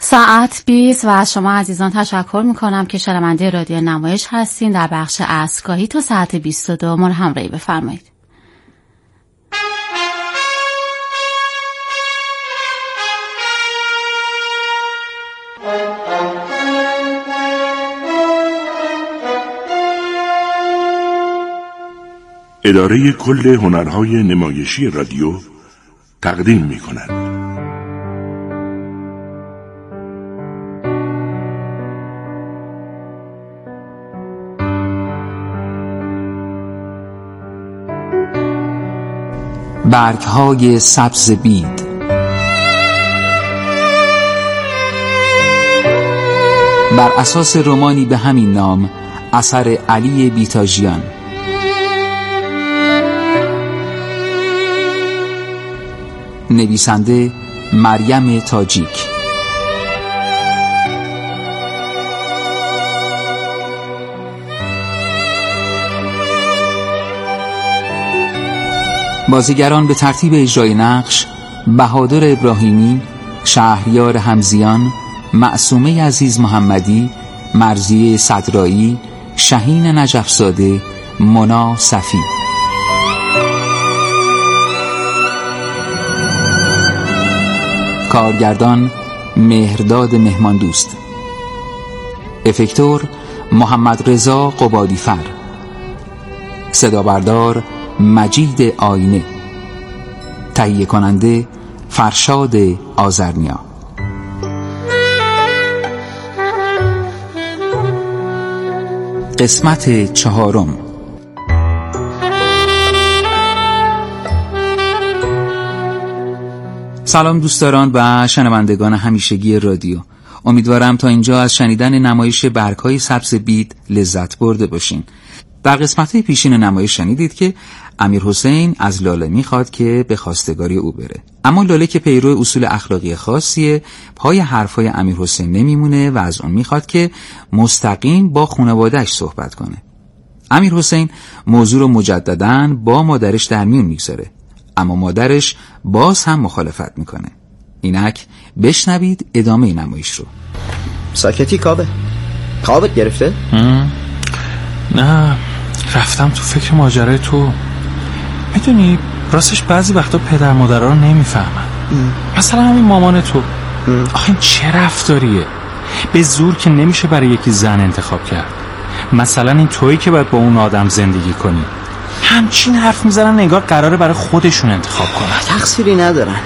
ساعت 20 و از شما عزیزان تشکر میکنم که شنونده رادیو نمایش هستین. در بخش عصرگاهی تا ساعت 22 ما رو همراهی بفرمایید. اداره کل هنرهای نمایشی رادیو تقدیم می‌کند. برگ‌های سبز بید. بر اساس رمانی به همین نام اثر علی بیتاژیان. نویسنده مریم تاجیک. بازیگران به ترتیب اجرای نقش: بهادر ابراهیمی، شهریار همزیان، معصومه عزیز محمدی، مرضیه صدرایی، شهین نجفزاده، مونا صفی. کارگردان مهرداد مهماندوست. افکتور محمد رضا قبادیفر. صدابردار مجید آینه. تهیه کننده فرشاد آذرنیا. قسمت 4. سلام دوستداران و شنوندگان همیشگی رادیو. امیدوارم تا اینجا از شنیدن نمایش برگ‌های سبز بید لذت برده باشین. در قسمت‌های پیشین نمایش شنیدید که امیرحسین از لاله میخواد که به خواستگاری او بره، اما لاله که پیرو اصول اخلاقی خاصیه پای حرفای امیرحسین نمیمونه و از اون میخواد که مستقیم با خانواده‌اش صحبت کنه. امیرحسین موضوع رو مجدداً با مادرش در میون میگذاره، اما مادرش باز هم مخالفت میکنه. اینک بشنوید ادامه نمایش رو. ساکتی کابه؟ خوابت گرفته؟ نه، رفتم تو فکر ماجرای تو. میدونی راستش بعضی وقتا پدر مادرها رو نمیفهمن. مثلا همین مامان تو. آخه این چه رفتاریه؟ به زور که نمیشه برای یکی زن انتخاب کرد. مثلا این تویی که باید با اون آدم زندگی کنی. همچین حرف میزنن انگار قراره برای خودشون انتخاب کنن. تقصیری ندارن.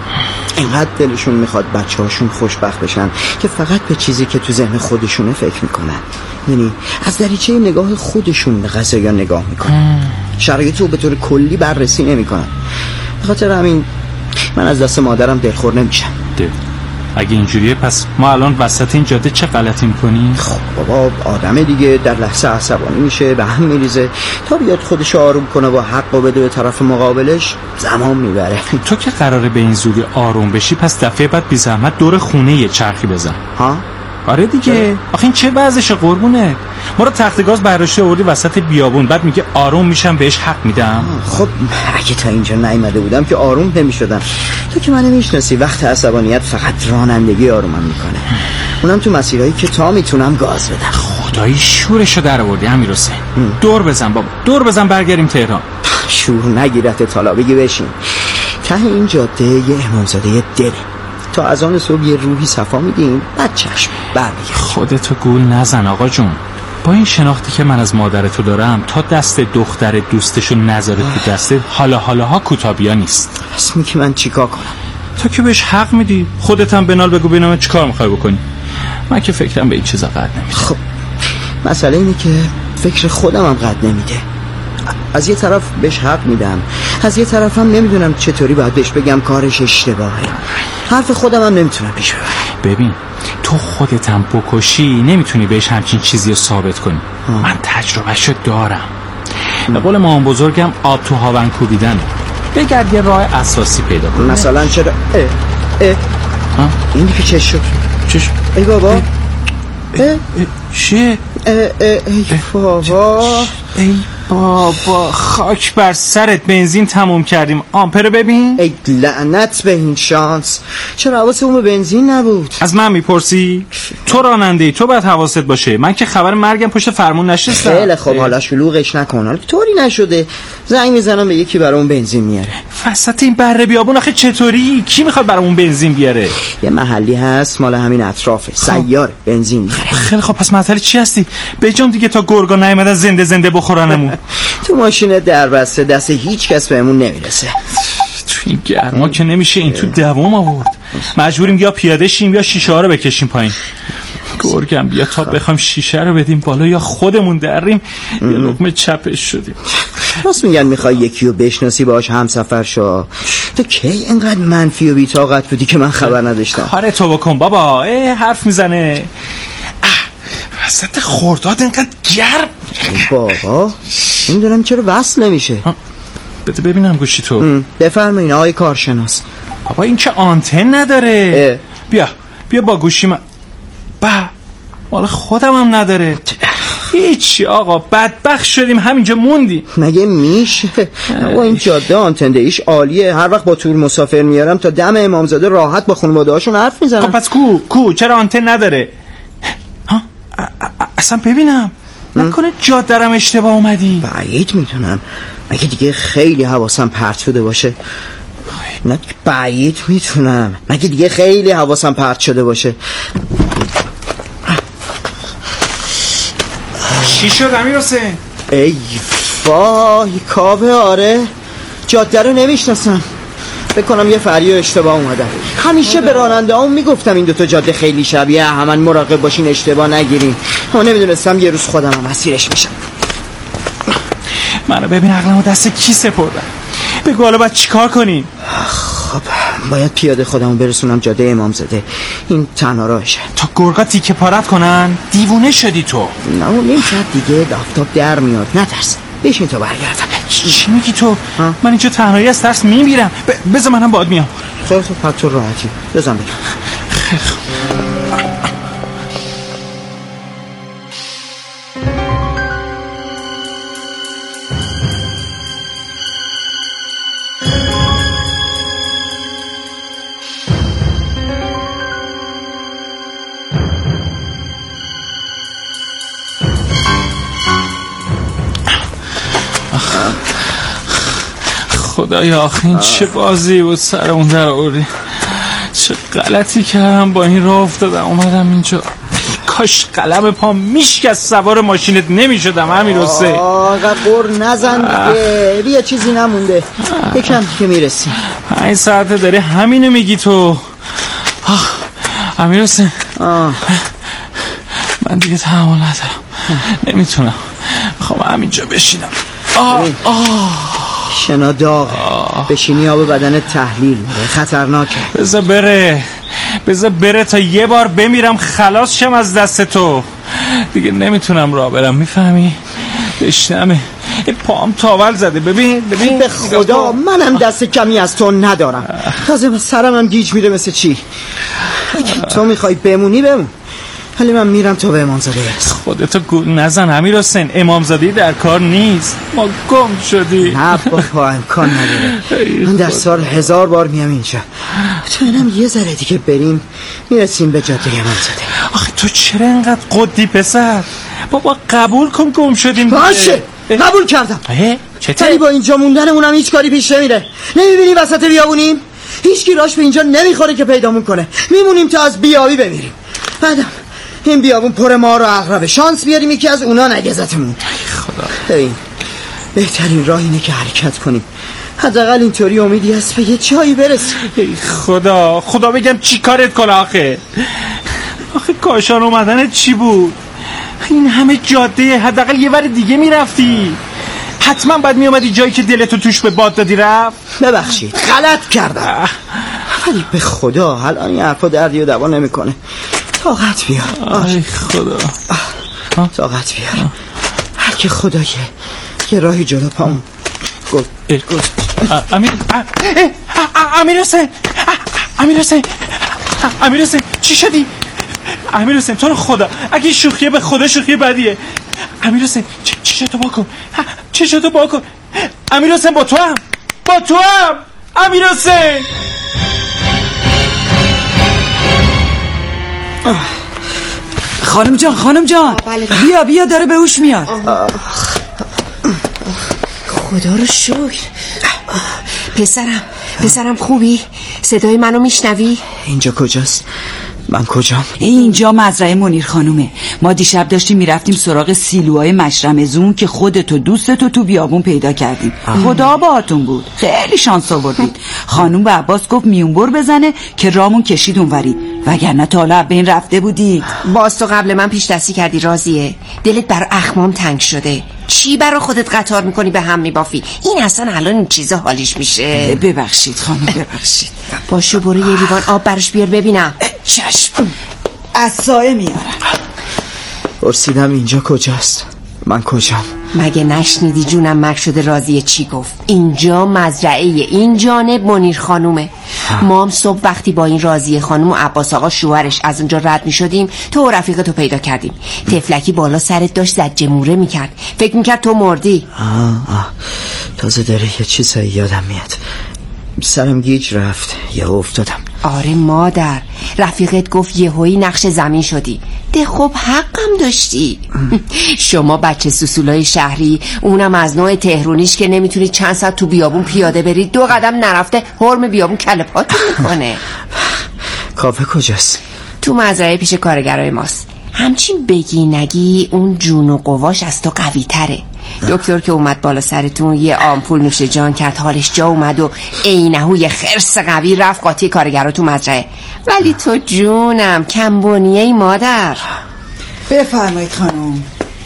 اینقدر دلشون میخواد بچه‌هاشون خوشبخت بشن که فقط به چیزی که تو ذهن خودشونه فکر میکنن. یعنی از دریچه نگاه خودشون به قضایا نگاه میکنن. شرایط رو به طور کلی بررسی نمیکنن. به خاطر همین من از دست مادرم دلخور نمیشم. اگه اینجوریه پس ما الان وسط این جاده چه غلطی میکنیم؟ خب بابا، آدم دیگه در لحظه عصبانی میشه، به هم میریزه. تا بیاد خودش آروم کنه و حقو بده به طرف مقابلش زمان میبره. تو که قراره به این زودی آروم بشی پس دفعه بعد بی زحمت دور خونه یه چرخی بزن. ها؟ آره دیگه. آخه این چه وضعشه قربونه؟ ما رو تخت گاز برداشته آوردی وسط بیابون، بعد میگه آروم میشم بهش حق میدم. خب اگه تا اینجا نیومده بودم که آروم نمیشدم. تو که منو میشناسی، وقت عصبانیت فقط رانندگی آرومم میکنه، اونم تو مسیرهایی که تا میتونم گاز بدم. خدایی شورشو در آوردی امیرحسین. دور بزن بابا، دور بزن برگردیم تهران. شور نگیرت طالا، بگی بشین. ته این جاده یه امامزاده دله، تا از آن صبح یه روحی صفا میدیم، بعد چشم برمیگرد. خودتو گول نزن آقا جون. با این شناختی که من از مادرتو دارم تا دست دختر دوستشو نذاره تو دسته حالا کوتابیا نیست. اسمی که من چیکار کنم؟ تو که بهش حق میدی، خودت هم بنال بگو ببینم چیکار میخوای بکنی. من که فکرم به این چیزا قد نمیده. خب مسئله اینه که فکر خودم هم قد نمیده. از یه طرف بهش حق میدم، از یه طرف هم نمیدونم چطوری باید بهش بگم کارش اشتباهه. حرف خودم هم نمیتونم پیش ببرم. ببین تو خودت هم بکشی نمیتونی بهش همچین چیزی رو ثابت کنی. من تجربهشو دارم. به قول مامان بزرگم آب تو هاون کوبیدن. بگرد یه راه اساسی پیدا کن. مثلا چرا این که چش شد؟ چش؟ ای بابا چیه؟ ای بابا بابا خاک بر سرت، بنزین تموم کردیم. آمپر ببین. ای لعنت به این شانس، چرا حواسمون به بنزین نبود؟ از من میپرسی؟ تو راننده‌ای، تو باید حواست باشه. من که خبر مرگم پشت فرمون نشستم. خیلی خب، حالا شلوغش نکن. حالا طوری نشده زنگ میزنم به یکی برامون بنزین میاره. وسط این بره بیابون آخه چطوری؟ کی میخواد برامون بنزین بیاره؟ یه محلی هست مال همین اطرافه، سیار بنزین میاره. خیلی خب، پس معطل چی هستی؟ بجام دیگه تا گرگا نیومدن زنده زنده بخورنمون. تو ماشین دربسته، دست هیچ کس بهمون نمیرسه. تو این گرما که نمیشه این تو دوام آورد. مجبوریم یا پیاده شیم یا شیشه ها رو بکشیم پایین. گرگم بیا تا بخوایم شیشه رو بدیم بالا یا خودمون دریم یه لقمه چپش شدیم. راست میگن میخوای یکی رو بشناسی باهاش همسفر شو. تو کی اینقدر منفی و بی‌طاقت بودی که من خبر نداشتم؟ کارتو بکن بابا. حرف میزنه. وسط خرداد اینقدر گرم. بابا نمیدونم چرا وصل نمیشه. بده ببینم گوشی تو. بفرمایین آقای کارشناس. بابا این که آنتن نداره. بیا با گوشی من. مال خودم هم نداره. هیچی آقا، بدبخت شدیم همینجا موندیم. مگه میشه؟ آقا این جاده آنتندهیش عالیه. هر وقت با تور مسافر میارم تا دم امامزاده راحت با خانواده هاشون حرف میزنم. خب پس کو چرا آنتن نداره؟ اصلا ببینم نکنه جاده رم اشتباه اومدی. بعید میتونم، مگه دیگه خیلی حواسم پرت شده باشه. نه بعید میتونم، مگه دیگه خیلی حواسم پرت شده باشه. چی شد امیر حسین؟ ای وای کاوه، آره جاده رو نمیشناسم. بکنم یه فریو اشتباه اومدم. همیشه به راننده هم میگفتم این دوتا جاده خیلی شبیه همن، مراقب باشین اشتباه نگیرین. اما نمیدونستم یه روز خودم هم مسیرش میشم. منو ببین عقلمو دست کی سپردم. بگو حالا باید چیکار کنیم؟ خب باید پیاده خودمو برسونم جاده امامزاده. این تنها راهشه. تا گرگا تیکه پارت کنن؟ دیوونه شدی تو. نه نیم ساعت دیگه آفتاب در میاد، نترس. بشین تا برگردم. چی میگی تو؟ من اینجا تنهایی از ترس میمیرم. بذار منم باهات میام. خیلی خوب، پس تو راحتی. بزن بگم. خیلی خوب. خدایا آخه این چه بازی بود سرمون در آوردی. چه غلطی کردم با این راه افتادم اومدم اینجا. کاش قلم پا میشکست سوار ماشینت نمیشدم امیر حسین. آقا قر نزن دیگه، بیا چیزی نمونده. یکم که میرسیم. 5 ساعته داری همینو میگی تو. امیر حسین من دیگه تحمل ندارم، نمیتونم، میخوام همینجا بشینم. شنا داغه، بشینی آب بدن تحلیل میره، خطرناکه. بذار بره تا یه بار بمیرم خلاص شم از دست تو. دیگه نمیتونم راه برم، میفهمی؟ بشنمه پام تاول زده. ببین به خدا منم دست کمی از تو ندارم. تازه سرم هم گیج میره مثل چی. تو میخوای بمونی بمون، ولی من میرم تا به امامزاده برسم. خودتو گول نزن امیر حسین، امامزاده در کار نیست، ما گم شدی. نه بابا امکان نداره. من در سال 1000 بار میام اینجا. تو اینم یه ذره دیگه بریم میرسیم به جاده امامزاده. آخه تو چرا اینقدر قدی پسر؟ بابا قبول کن گم شدیم. باشه قبول کردم. چطوری با اینجا موندنمونم هیچ کاری پیش نمیره. نمیبینی وسط بیابونیم؟ هیچکی راش به اینجا نمیخوره که پیدامون کنه. میمونیم تا از بیابی بمیریم. بعدم این بیابون پر مار و عقربه، شانس بیاریم یکی از اونا نگزتمون. خدا. ببین بهترین راه اینه که حرکت کنیم، حداقل اینطوری امیدی هست به یه جایی برسیم. ای خدا بگم چی کارت کنه آخه کاشان اومدن چی بود؟ این همه جاده، حداقل یه ور دیگه میرفتی. حتما باید میومدی جایی که دلتو توش به باد دادی رفت. ببخشید غلط کردم، ولی به خدا الان این حرفا دردی و دوا نمیکنه. طاقت بیار. ای خدا. طاقت بیار. هر که خدا یه راهی جلو پامون. امیر حسین چی شدی؟ امیر حسین تو رو خدا اگه شوخیه به خدا شوخی بدیه. امیر حسین چشتو با کن، چشتو با کن. امیر حسین با تو هم امیر حسین. خانم جان بیا داره به هوش میاد. خدا رو شکر. پسرم خوبی؟ صدای منو میشنوی؟ اینجا کجاست؟ من کجام؟ اینجا مزرعه منیر خانومه. ما دیشب داشتیم میرفتیم سراغ سیلوهای مشرمزون که خودتو دوستتو تو بیابون پیدا کردیم. خدا باهاتون بود، خیلی شانس آوردید. خانوم به عباس گفت میونبر بزنه که رامون کشید اونوری، وگرنه تا حالا بین رفته بودید. باز تو قبل من پیش دستی کردی راضیه. دلت بر اخمام تنگ شده. چی برا خودت قطار میکنی به هم میبافی؟ این اصلا الان این چیزا حالیش میشه. ببخشید خانم ببخشید. باشو برو یه لیوان آب براش بیار ببینم. چشم از سایه میارم. پرسیدم اینجا کجاست؟ من کجام؟ مگه نشنیدی جونم مرگ شده راضیه چی گفت؟ اینجا مزرعه، این جانب منیر خانومه. ما هم صبح وقتی با این راضیه خانوم و عباس آقا شوهرش از اونجا رد می شدیم تو و رفیقتو پیدا کردیم. تفلکی بالا سرت داشت زجه موره میکرد، فکر میکرد تو مردی. تازه داره یه چیزایی یادم میاد. سرم گیج رفت، یه افتادم. آره مادر، رفیقت گفت یهویی نقش زمین شدی. ده خب حقم داشتی. شما بچه سوسولای شهری، اونم از نوع تهرونیش که نمیتونی چند ساعت تو بیابون پیاده برید، 2 قدم نرفته حرم بیابون کله پاتون میکنه. کافه کجاست؟ تو مزرعه پیش کارگرای ماست. همچین بگی نگی اون جون و قواش از تو قوی تره. دکتر که اومد بالا سرتون یه آمپول نوش جان کرد، حالش جا اومد و عینه‌هو یه خرس قوی رفت قاطی کارگرا تو مزرعه. ولی تو جونم کمبونیه مادر. بفرمایید خانم.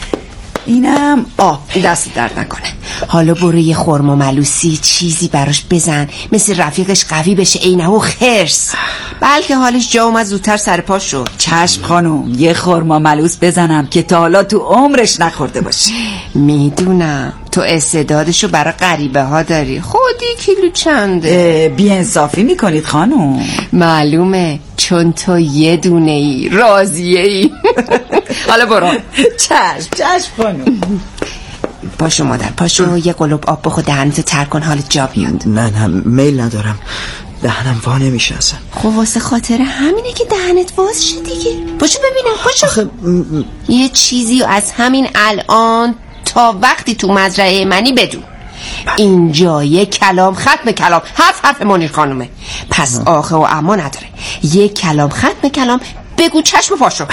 اینم آب. دست درد نکنه. حالا برو یه خرما ملوسی چیزی براش بزن مثل رفیقش قوی بشه عینه‌هو خرس، بلکه حالش جا اومد زودتر سر پاش شد. چشم خانم، یه خرما ملوس بزنم که تا حالا تو عمرش نخورده باشه. میدونم تو استعدادشو برای غریبه ها داری. خودی کیلو چنده؟ بی‌انصافی میکنید خانم. معلومه چون تو یه دونه ای راضیه ای. حالا برو. چشم خانم. پاشو مادر پاشو، یه قلوب آب بخور دهنتو تر کن حالت جا بیاد. نه میل ندارم، دهنم وا نمیشه اصلا. خب واسه خاطر همینه که دهنت باز شه دیگه. پاشو ببینم پاشو. یه چیزی از همین الان تا وقتی تو مزرعه منی بدون. اینجا یه کلام ختم کلام، حرف منیر خانومه، پس آخه و اما نداره. یه کلام ختم کلام، بگو چشم پاشو.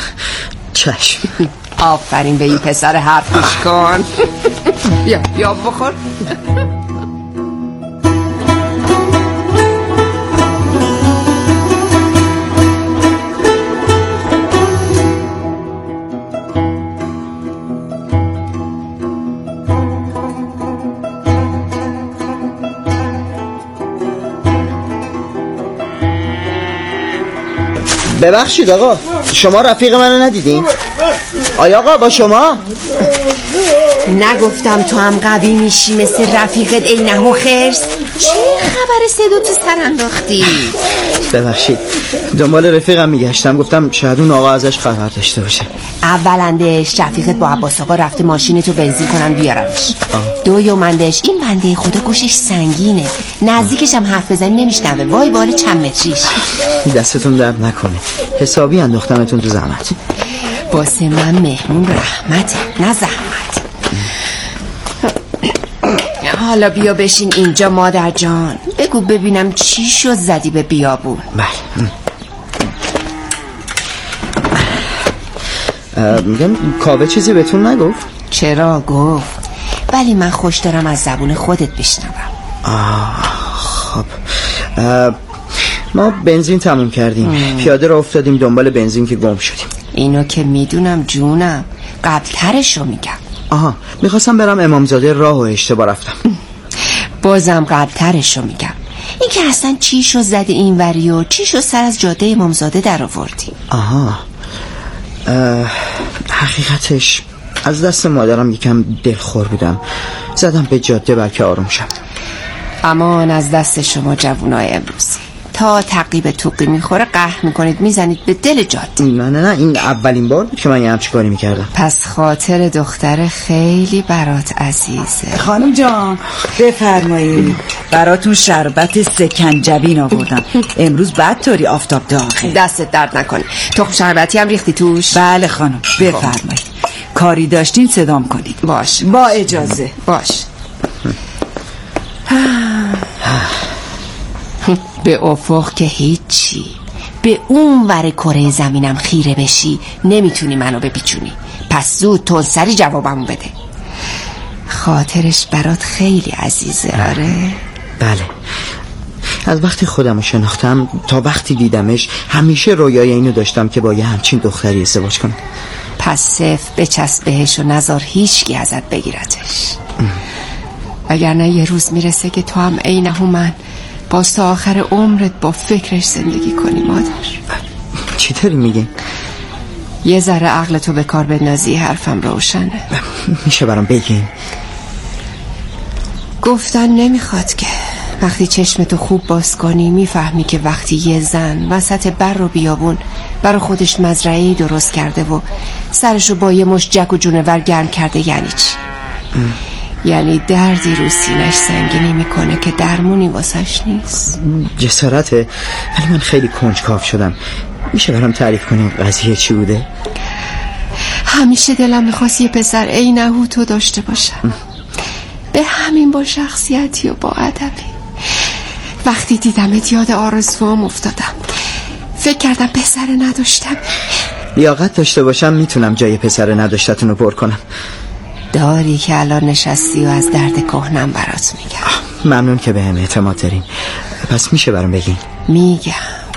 چشم. آفرین به این پسر حرف گوش کن. بیا بخور. ببخشید آقا، شما رفیق منو ندیدین؟ آیا آقا با شما؟ نگفتم تو هم قوی میشی مثل رفیقت عینه‌هو خرس؟ چه خبر صدا تو سر انداختی؟ ببخشید دنبال رفیقم میگشتم، گفتم شاید اون آقا ازش خبر داشته باشه. اولندش رفیقت با عباس آقا رفته ماشینتو بنزین کنن بیارمش. دویومندش این بنده خدا گوشش سنگینه، نزدیکش هم حرف بزنی نمیشنوه. وای بال چند متریش. دستتون درد نکنه، حسابی انداختمتون تو زحمت. واسه من مهمون رحمته نه زحمت. حالا بیا بشین اینجا مادر جان، بگو ببینم چی شد زدی به بیابون. بله میگم کاوه چیزی بهتون نگفت؟ چرا گفت، ولی من خوش دارم از زبون خودت بشنوم. خب ما بنزین تموم کردیم، پیاده را افتادیم دنبال بنزین که گم شدیم. اینو که میدونم جونم، قبلترشو میگم. میخواستم برم امامزاده راه و اشتباه رفتم. بازم قبلترشو میگم. این که اصلا چی شو زدی این وری و چی شو سر از جاده امامزاده در آوردی؟ حقیقتش از دست مادرم یکم دلخور بودم، زدم به جاده بلکه آروم شم. امان از دست شما جوونای امروزی. تا تعقیب توقی میخوره قهر میکنید میزنید به دل جاده. نه این اولین بار بود که من یه همچین کاری میکردم. پس خاطر دختر خیلی برات عزیزه. خانم جان بفرمایید، براتون شربت سکنجبین آوردم. امروز بدطوری آفتاب داغه. دستت درد نکنه. تخم شربتی هم ریختی توش؟ بله خانم بفرمایید. کاری داشتین صدام کنید. باش با اجازه. باش. به افق که هیچی، به اون ور کره زمینم خیره بشی نمیتونی منو بپیچونی. پس زود تندسری جوابمو بده. خاطرش برات خیلی عزیزه. آره بله، از وقتی خودمو شناختم تا وقتی دیدمش همیشه رویای اینو داشتم که با یه همچین دختری ازدواج کنم. پس صف بچسب بهش و نذار هیچکی ازت بگیرتش. وگرنه یه روز میرسه که تو هم عینه من باز تا آخر عمرت با فکرش زندگی کنی. مادر چی داری میگی؟ یه ذره عقلتو به کار بندازی حرفم روشنه. میشه برام بگین؟ گفتن نمیخواد که وقتی چشمتو خوب باز کنی میفهمی که وقتی یه زن وسط بر و بیابون برای خودش مزرعه‌ای درست کرده و سرشو با یه مشت جک و جونور گرم کرده یعنی چی؟ یعنی دردی رو سینش سنگینی میکنه که درمونی واسش نیست. جسارته، ولی من خیلی کنجکاو شدم. میشه برام تعریف کنیم قضیه چی بوده؟ همیشه دلم میخواست یه پسر عینه تو داشته باشم، به همین با شخصیتی و با ادبی. وقتی دیدمت یاد آرزوام افتادم، فکر کردم پسر نداشتم. لیاقت داشته باشم میتونم جای پسر نداشتتون رو پر کنم. داری که الان نشستی و از درد کهنم برات میگم. ممنون که بهم اعتماد دارین. پس میشه برام بگین؟ میگم،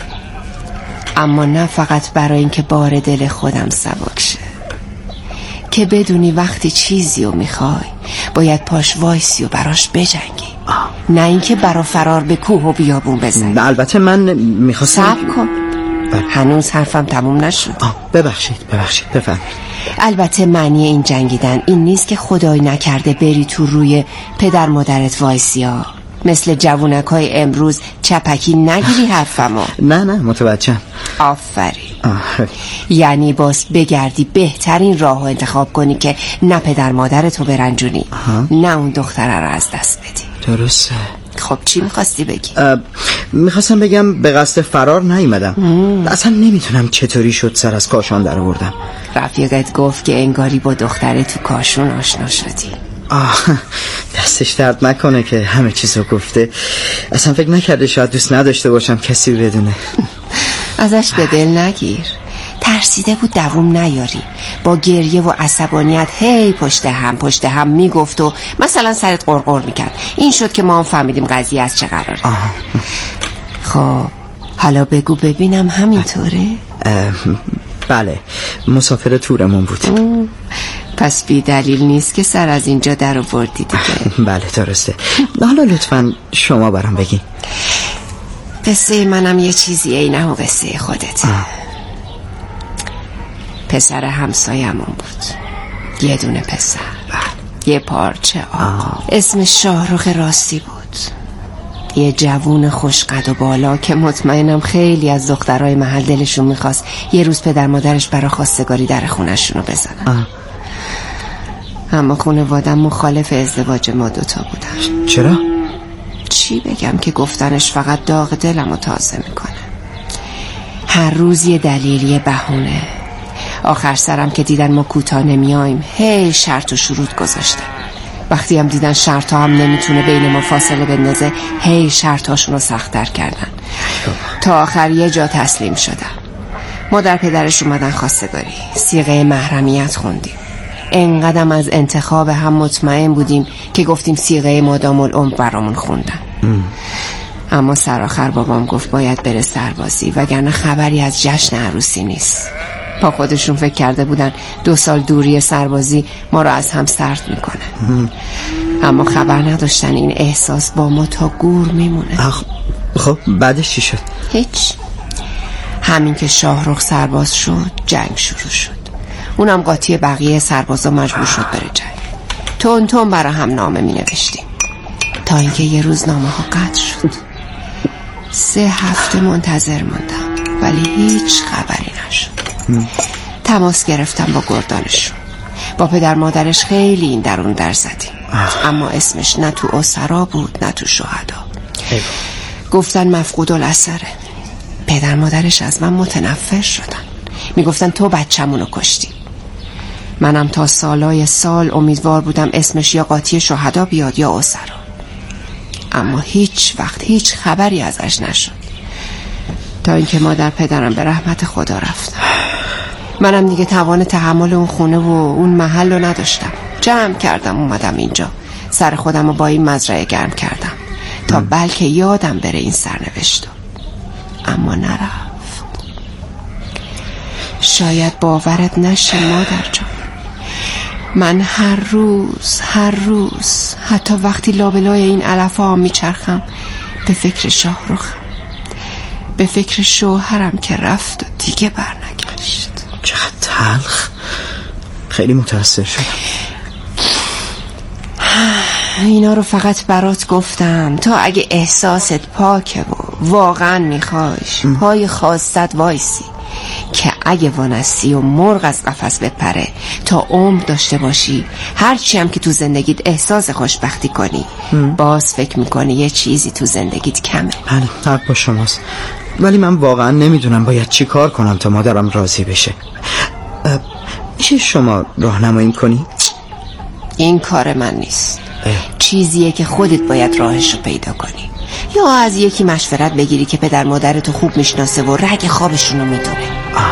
اما نه فقط برای اینکه بار دل خودم سبک شه، که بدونی وقتی چیزی رو میخوای باید پاش وایسی و براش بجنگی. نه اینکه برا فرار به کوه و بیابون بزنی. البته من میخواستم صبر کن، هنوز حرفم تموم نشد. ببخشید بفرمایید. البته معنی این جنگیدن این نیست که خدای نکرده بری تو روی پدر مادرت وایسیا، مثل جوونکای امروز چپکی نگیری حرفمو. نه متوجهم. آفرین. یعنی باز بگردی بهترین راهو انتخاب کنی که نه پدر مادرتو برنجونی نه اون دختره رو از دست بدی. درسته. خب چی میخواستی بگی؟ میخواستم بگم به قصد فرار نیومدم. اصلا نمیتونم چطوری شد سر از کاشان در آوردم. رفیقت گفت که انگاری با دختره تو کاشون آشنا شدی. دستش درد نکنه که همه چیزو گفته. اصلا فکر نکرده شاید دوست نداشته باشم کسی بدونه. ازش به دل نگیر. ترسیده بود دووم نیاری. با گریه و عصبانیت هی پشت هم میگفت و مثلا سرت قرقر میکرد. این شد که ما هم فهمیدیم قضیه از چه قراره. خب حالا بگو ببینم همینطوره؟ بله، مسافر تورمون بود. پس بی دلیل نیست که سر از اینجا در آوردی دیگه. بله درسته. حالا لطفاً شما برام بگین. قصه منم یه چیزی عینه و قصه خودته. پسر همسایمون بود، یه دونه پسر، یه پارچه آقا. اسمش شاهرخ راستی بود. یه جوون خوشقد و بالا که مطمئنم خیلی از دخترای محل دلشون میخواست یه روز پدر مادرش برا خواستگاری در خونشونو بزنن. اما خانواده‌ام مخالف ازدواج ما دوتا بودن. چرا؟ چی بگم که گفتنش فقط داغ دلمو تازه میکنه. هر روز یه دلیل، یه بهونه. آخر سرم که دیدن ما کوتاه نمیایم هی شرط و شروط گذاشتن. وقتی هم دیدن شرط ها هم نمیتونه بین ما فاصله بندازه هی شرط هاشونو سخت‌تر کردن. تا آخر یه جا تسلیم شدم. مادر پدرش اومدن خواستگاری، صیغه محرمیت خوندیم. انقدرم از انتخاب هم مطمئن بودیم که گفتیم صیغه مادام العمر برامون خوندن. اما سرآخر بابام گفت باید بره سربازی وگرنه خبری از جشن عروسی نیست. با خودشون فکر کرده بودن 2 سال دوری سربازی ما رو از هم سرد میکنه. اما خبر نداشتن این احساس با ما تا گور میمونه. خب بعدش چی شد؟ هیچ. همین که شاهرخ سرباز شد جنگ شروع شد. اونم قاطی بقیه سربازا مجبور شد بره جنگ. تون برا هم نامه می نوشتیم تا اینکه یه روز نامه ها قطع شد. 3 هفته منتظر موندم ولی هیچ خبری نشد. تماس گرفتم با گردانشون. با پدر مادرش خیلی این درون در زدیم، اما اسمش نه تو اسرا بود نه تو شهدا. گفتن مفقود الاثره. پدر مادرش از من متنفر شدن، میگفتن تو بچه‌مونو کشتی. منم تا سالای سال امیدوار بودم اسمش یا قاطی شهدا بیاد یا اسرا، اما هیچ وقت هیچ خبری ازش نشد تا اینکه مادر پدرم به رحمت خدا رفتن. منم دیگه توان تحمل اون خونه و اون محل رو نداشتم. جمع کردم اومدم اینجا، سر خودم رو با این مزرعه گرم کردم تا بلکه یادم بره این سرنوشتو، اما نرفت. شاید باورت نشه مادر جان، من هر روز حتی وقتی لابلای این علفا میچرخم به فکر شاهرخم، به فکر شوهرم که رفت و دیگه برنگشت. چقدر تلخ. خیلی متأثر شدم. اینا رو فقط برات گفتم تا اگه احساست پاکه و واقعا میخوایش پای خواستت وایسی که اگه وانستی و مرغ از قفس بپره تا عمر داشته باشی، هرچی هم که تو زندگیت احساس خوشبختی کنی باز فکر میکنی یه چیزی تو زندگیت کمه. بله حق با شماست، ولی من واقعا نمیدونم باید چی کار کنم تا مادرم راضی بشه. میشه شما راهنمایی کنی؟ این کار من نیست. چیزیه که خودت باید راهشو پیدا کنی، یا از یکی مشورت بگیری که پدر مادرتو خوب میشناسه و رگ خوابشونو میدونه.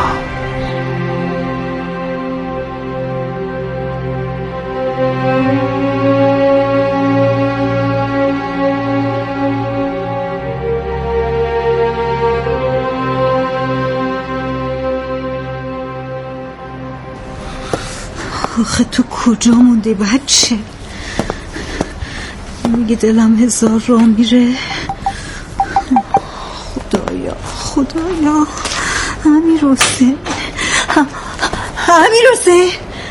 آخه تو کجا موندی بچه؟ میگه دلم هزار راه میره. خدایا امیر حسین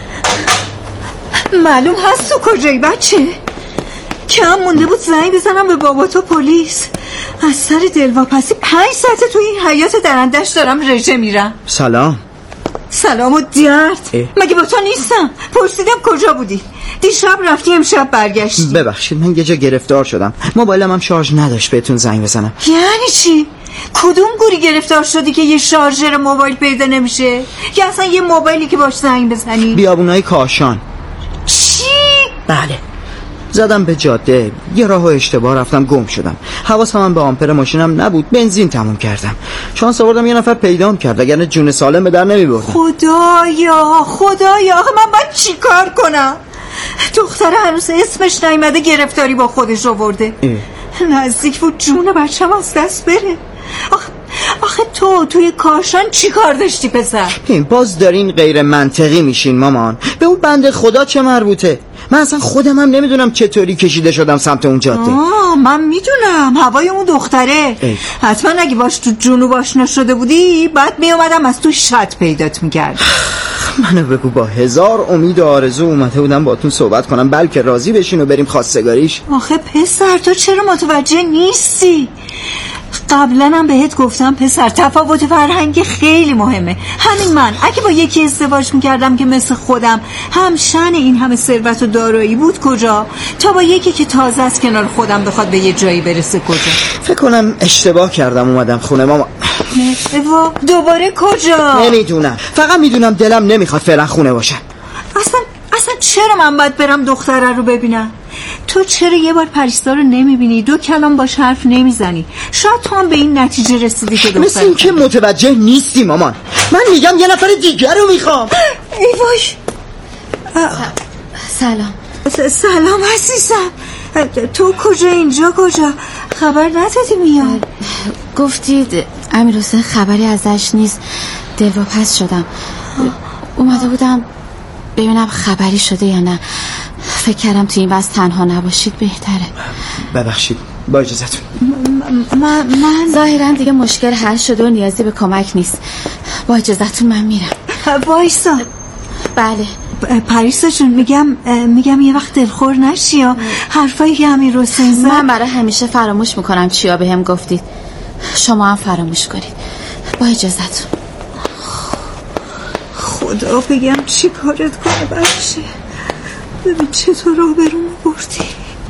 معلوم هست تو کجایی بچه؟ کم مونده بود زنگ بزنم به بابا تو پلیس. از سر دلواپسی 5 ساعته تو این حیات درندش دارم رژه میرم. سلام و درد. مگه با تو نیستم؟ پرسیدم کجا بودی؟ دیشب رفتی امشب برگشتی. ببخشید من یه جا گرفتار شدم، موبایلم هم شارژ نداشت بهتون زنگ بزنم. یعنی چی؟ کدوم گوری گرفتار شدی که یه شارژر موبایل پیدا نمیشه؟ یا اصلا یه موبایلی که باش زنگ بزنی؟ بیابونای کاشان. چی؟ بله زدم به جاده، یه راهو اشتباه رفتم گم شدم. حواسم هم به آمپر ماشینم نبود، بنزین تموم کردم. شانس آوردم یه نفر پیدام کرد، وگرنه جون سالم به در نمیبردم. خدایا آخه من باید چی کار کنم؟ دختر هنوز اسمش نیامده گرفتاری با خودش آورده. نزدیک بود جون بچه‌م از دست بره. آخه تو توی کاشان چی کار داشتی پسر؟ باز دارین غیر منطقی میشین مامان. به اون بنده خدا چه مربوطه؟ من اصلا خودم هم نمیدونم چطوری کشیده شدم سمت اون جاده. من میدونم هوای اون دختره. حتما اگه باش تو جنوب آشنا شده بودی بعد میومدم از تو شط پیدات میکرد. منو بگو با 1000 امید و آرزو اومده بودم باتون صحبت کنم بلکه راضی بشین و بریم خواستگاریش. آخه پسر تو چرا متوجه نیستی؟ قبلا هم بهت گفتم پسر تفاوت فرهنگی خیلی مهمه. همین من اگه با یکی ازدواج میکردم که مثل خودم هم شأن این همه ثروت و دارایی بود کجا، تا با یکی که تازه از کنار خودم بخواد به یه جایی برسه کجا. فکر کنم اشتباه کردم اومدم خونه ماما. دوباره کجا؟ نمیدونم، فقط میدونم دلم نمیخواد فعلا خونه باشم. اصلا چرا من باید برم دختره رو ببینم؟ تو چرا یه بار پریسا رو نمیبینی، 2 کلام باش حرف نمیزنی؟ شاید تو هم به این نتیجه رسیدی که دختره. مثل این که متوجه نیستی مامان. من میگم یه نفر دیگر رو میخوام. ای وای. سلام عزیزم. تو کجا اینجا کجا؟ خبر ندادی میاد؟ گفتید امیر حسین خبری ازش نیست، دلواپس شدم. اومده بودم ببینم خبری شده یا نه. فکر کردم تو این وضع تنها نباشید بهتره. ببخشید با اجازتون. من ظاهرا دیگه مشکل حل شده و نیازی به کمک نیست. با اجازتون من میرم. وایسا. بله پریسا جون میگم یه وقت دلخور نشی یا حرفایی که امیر حسین زد. من برای همیشه فراموش میکنم چیا بهم گفتید. شما هم فراموش کنید. با اجازتون. خدا بگم چی کارت کنه بچه. ببین چطور آبرومو بردی.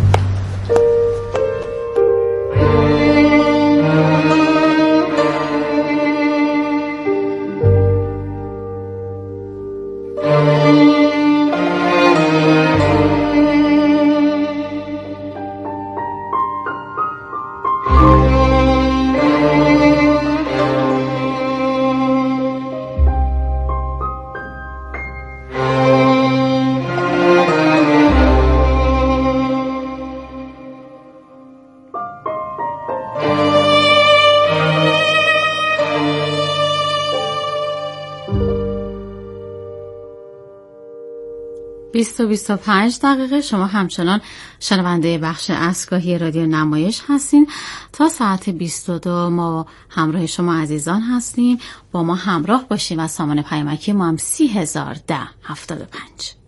و 25 دقیقه شما همچنان شنونده بخش عصرگاهی رادیو نمایش هستین. تا ساعت 22 ما همراه شما عزیزان هستیم. با ما همراه باشیم و سامان پیامکی ما هم 301075.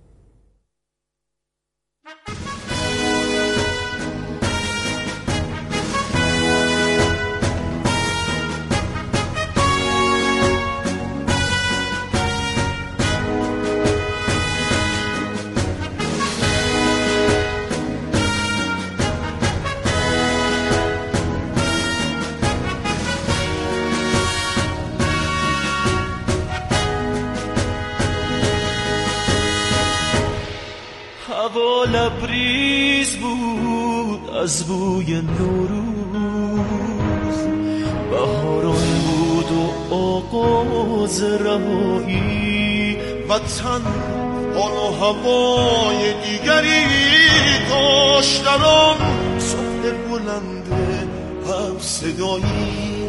هوا لبریز بود از بوی نوروز، بهاران بود و آغاز رهایی. وطن حال و هوای دیگری داشت در آن صبح بلند هم صدایی.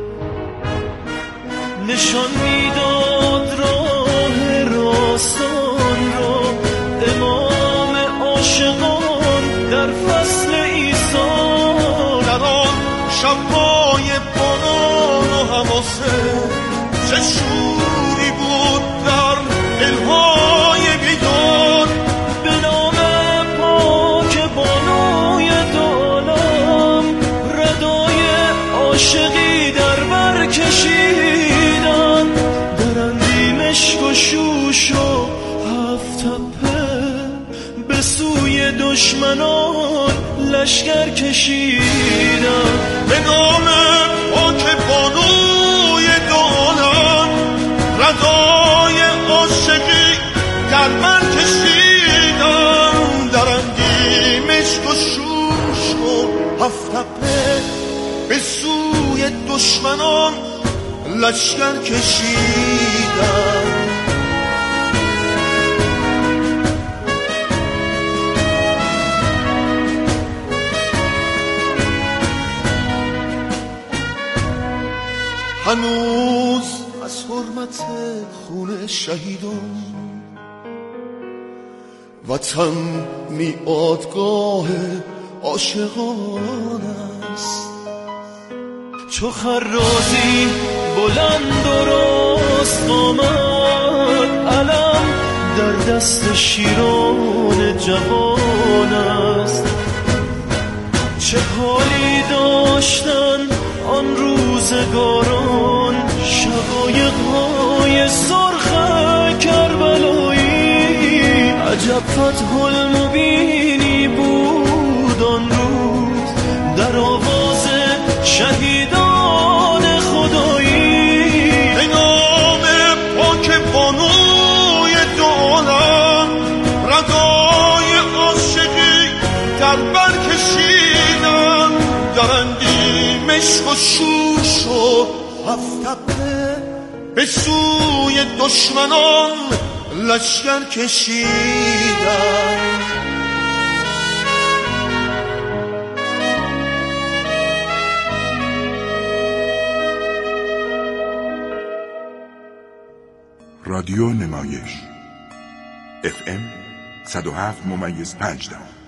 نشان میداد راه راستان را امام عاشقان در فصل ایثار. در آن شب‌های باران و حماسه چه شوری بود در دل‌های بیدار. به نام پاک بانوی دو عالم ردای عاشقی در بر کشیدن. در اندیمشک و شوش و هفت به سوی دشمنان لشکر کشیدن. به نام پاک بانوی دو عالم ردای عاشقی در بر کشیدن. در اندیمشک و شوش و هفت به سوی دشمنان لشکر کشیدن. هنوز از حرمت خون شهیدان وطن میادگاه عاشقان است. چو خرازی بلند و راست آمد علم در دست شیران جوان است. چه حالی داشتن آن روزگاران شقایق‌های سرخ کربلایی. عجب فتح المبینی بود آن روز در آواز شهیدان خدایی. به نام پاک بانوی دو عالم ردای عاشقی در بر کشیدن. در اندیمشک و شوش و هفت به سوی دشمنان لشکر کشیدن. رادیو نمایش FM 107.5